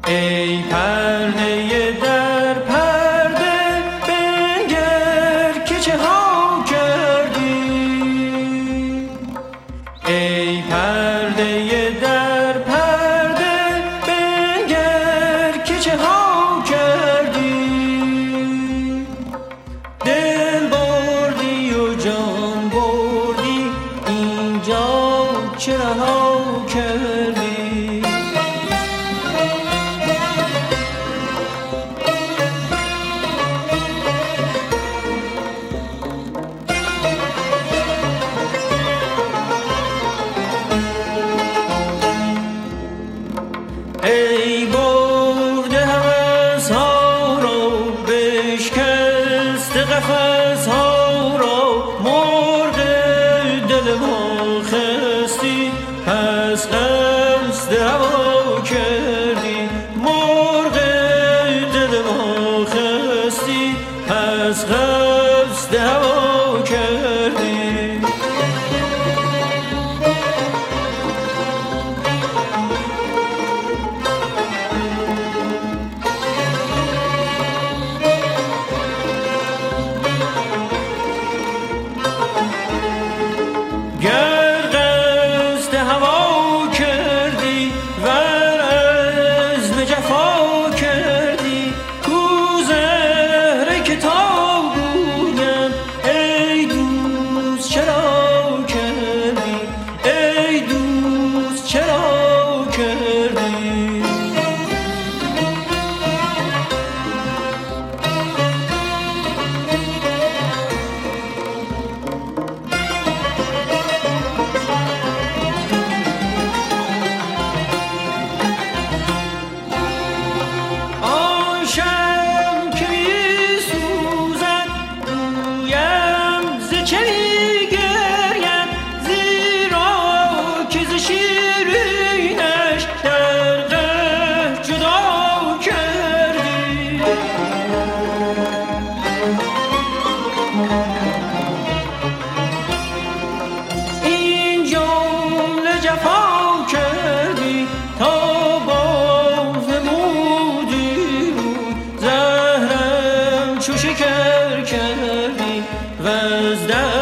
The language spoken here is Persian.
ای پرده در پرده بنگر که چه ها کردی. ای پرده در پرده بنگر که چه ها کردی. دل بردی و جان بردی اینجا چه رها کردی. ای برده هوس ها را بشکسته قفس ها را، مرغ دل ما خستی پس قصد هوا کردی. مرغ دل ما خستی پس قصد هوا کردی. گر قصد هوا کردی ور عزم جفا کردی، کو زهره که تا گویم ای دوست چرا کردی. ای دوست چرا کردی. شم که می سوزد گویم ز چه می گرید، زیرا که ز شیرینش در قهر جدا کردی. این جمله جفا کردی تا باز نمودی چو شکر کردی و از